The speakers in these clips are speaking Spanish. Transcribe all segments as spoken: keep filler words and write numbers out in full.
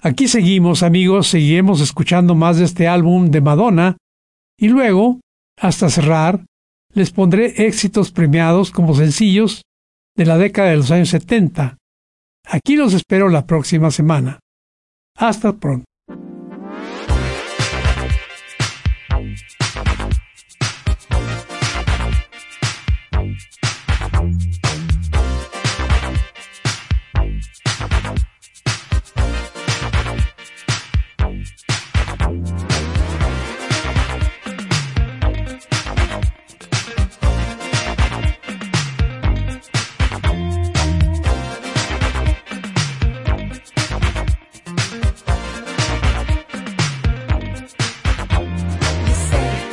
Aquí seguimos, amigos, seguiremos escuchando más de este álbum de Madonna y luego, hasta cerrar, les pondré éxitos premiados como sencillos de la década de los años setenta. Aquí los espero la próxima semana. Hasta pronto. You say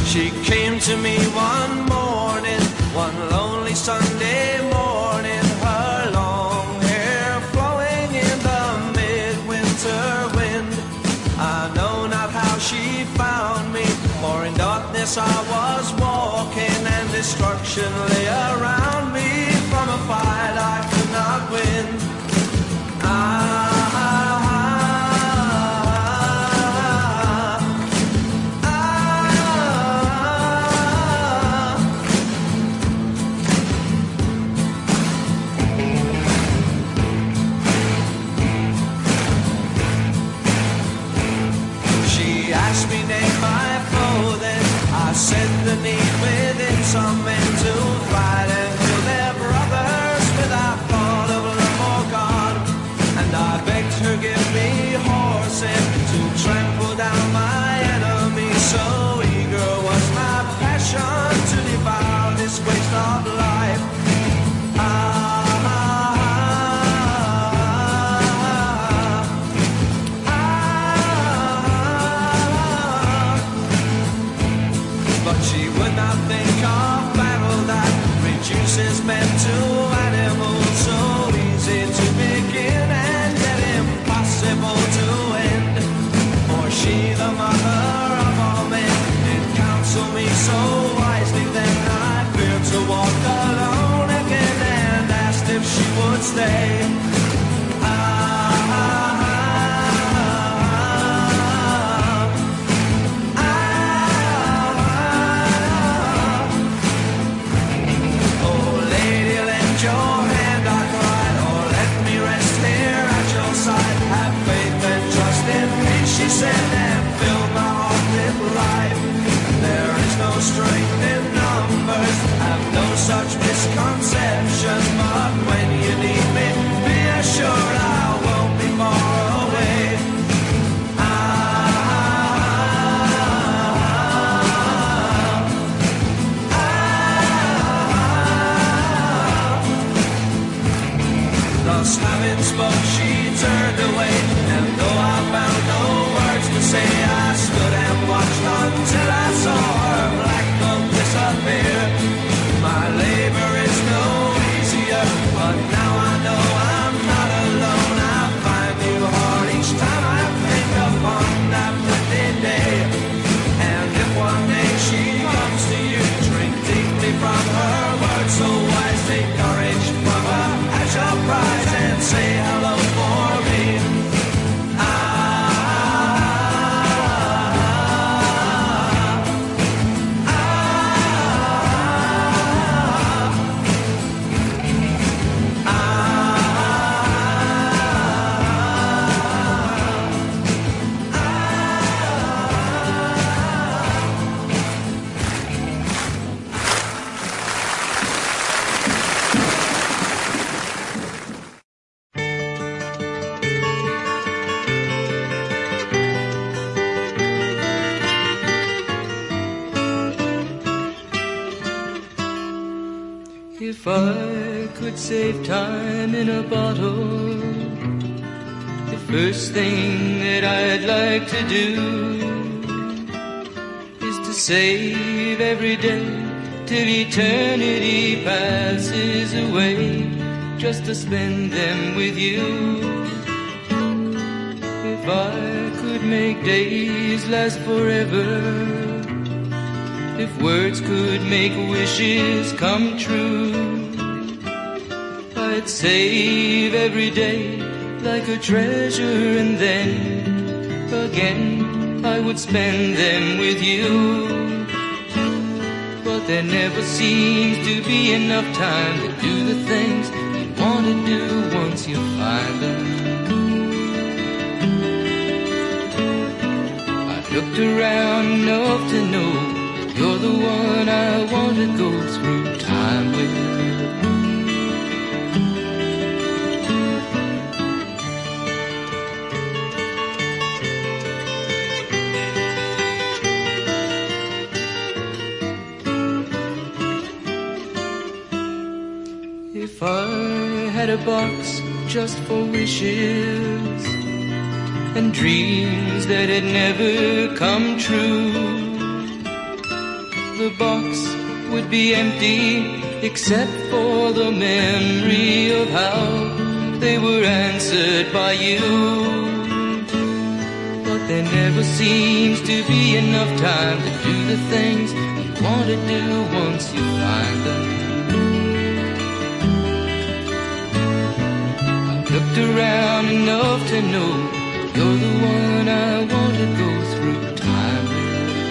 She came to me one morning, one lonely Sunday morning, her long hair flowing in the midwinter wind. I know not how she found me, for in darkness I was walking, and destruction lay around me from a fight I could not win. I said the need within some men to fight and kill their brothers without thought of love or God. And I begged her give me horses to trample down my enemies. So eager was my passion to devour this waste of life. Ah, reduces men to animals, so easy to begin and yet impossible to end. For she, the mother of all men, did counsel me so wisely, then I feared to walk alone again and asked if she would stay. And fill my heart with life. There is no strength in numbers, have no such misconception. But when you need me, be assured I won't be far away. Ah, ah, thus having spoke, she turned away, and though I found no to say, I stood and watched until I saw her black cloak disappear. My labor is no easier, but now I know I'm not alone. I find new heart each time I think upon that pretty day. And if one day she comes to you, drink deeply from her words so wise, take courage from her as your prize, and say hello for me. If I could save time in a bottle, the first thing that I'd like to do is to save every day till eternity passes away, just to spend them with you. If I could make days last forever, if words could make wishes come true, I'd save every day like a treasure, and then again I would spend them with you. But there never seems to be enough time to do the things you want to do once you find them. I've looked around enough to know you're the one I want to go through time with. If I had a box just for wishes and dreams that had never come true, the box would be empty except for the memory of how they were answered by you. But there never seems to be enough time to do the things you want to do once you find them. I've looked around enough to know you're the one I want to go through time with.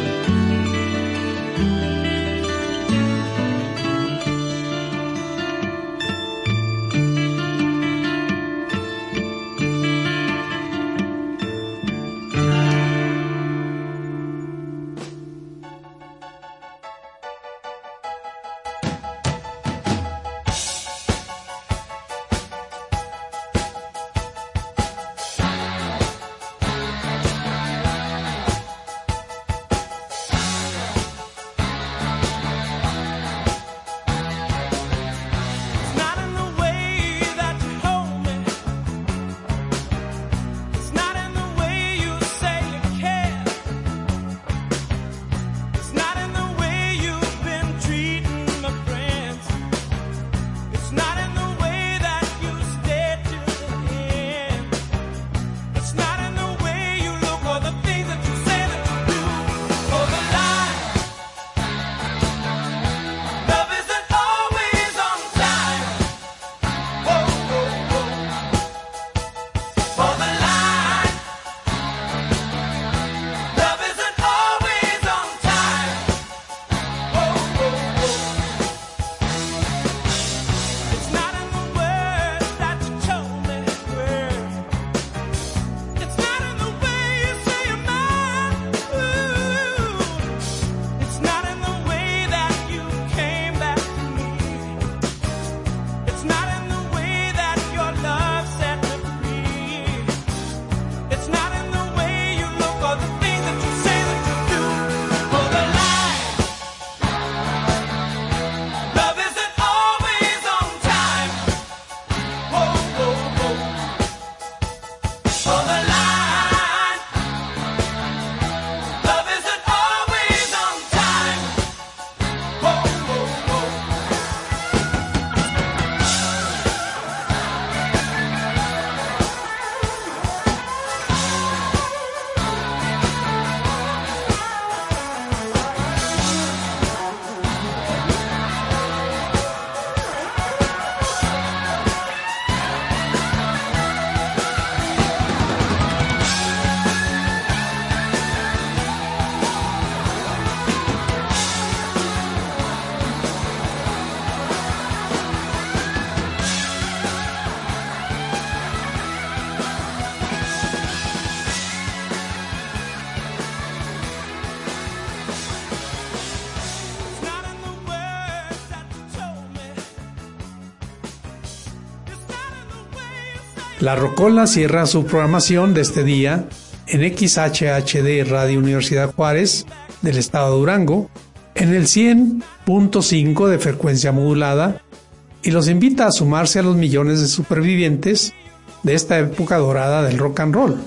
La Rocola cierra su programación de este día en X H H D Radio Universidad Juárez del estado de Durango, en el cien punto cinco de frecuencia modulada, y los invita a sumarse a los millones de supervivientes de esta época dorada del rock and roll,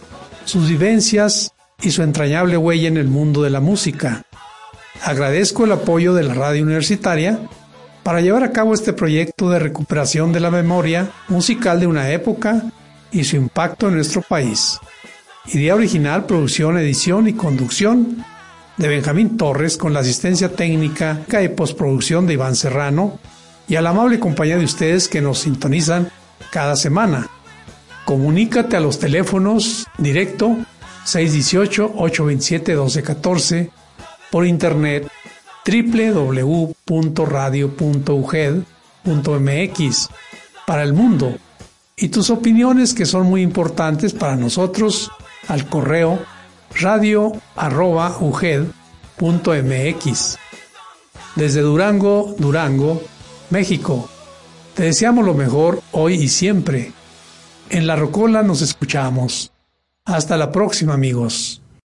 sus vivencias y su entrañable huella en el mundo de la música. Agradezco el apoyo de la radio universitaria para llevar a cabo este proyecto de recuperación de la memoria musical de una época y su impacto en nuestro país. Idea original, producción, edición y conducción de Benjamín Torres, con la asistencia técnica y postproducción de Iván Serrano, y a la amable compañía de ustedes que nos sintonizan cada semana. Comunícate a los teléfonos directo seis uno ocho, ocho dos siete, uno dos uno cuatro, por internet doble u doble u doble u punto radio punto u g e d punto m x para el mundo, y tus opiniones, que son muy importantes para nosotros, al correo radio arroba u g e d punto m x. Desde Durango, Durango, México, te deseamos lo mejor hoy y siempre. En La Rocola nos escuchamos. Hasta la próxima, amigos.